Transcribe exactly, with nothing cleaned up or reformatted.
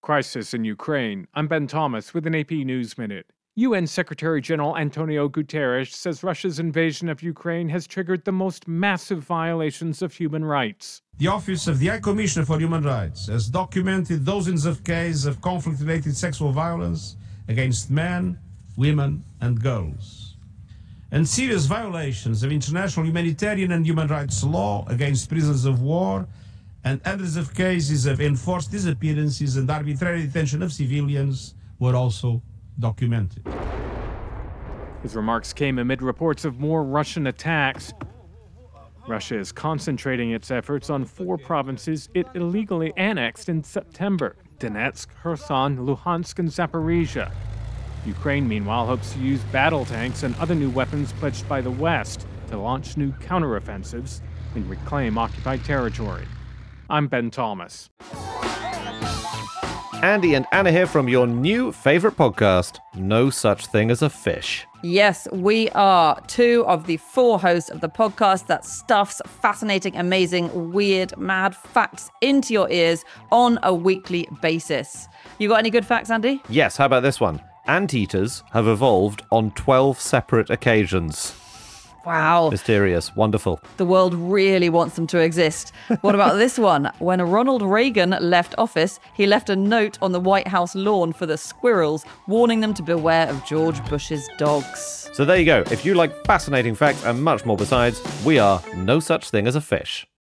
Crisis in Ukraine. I'm Ben Thomas with an A P News Minute. U N Secretary-General Antonio Guterres says Russia's invasion of Ukraine has triggered the most massive violations of human rights. The Office of the High Commissioner for Human Rights has documented dozens of cases of conflict-related sexual violence against men, women and girls, and serious violations of international humanitarian and human rights law against prisoners of war, and hundreds of cases of enforced disappearances and arbitrary detention of civilians were also documented. His remarks came amid reports of more Russian attacks. Russia is concentrating its efforts on four provinces it illegally annexed in September: Donetsk, Kherson, Luhansk, and Zaporizhia. Ukraine, meanwhile, hopes to use battle tanks and other new weapons pledged by the West to launch new counteroffensives and reclaim occupied territory. I'm Ben Thomas. Andy and Anna here from your new favourite podcast, No Such Thing as a Fish. Yes, we are two of the four hosts of the podcast that stuffs fascinating, amazing, weird, mad facts into your ears on a weekly basis. You got any good facts, Andy? Yes, how about this one? Anteaters have evolved on twelve separate occasions. Wow. Mysterious. Wonderful. The world really wants them to exist. What about this one? When Ronald Reagan left office, he left a note on the White House lawn for the squirrels, warning them to beware of George Bush's dogs. So there you go. If you like fascinating facts and much more besides, we are No Such Thing as a Fish.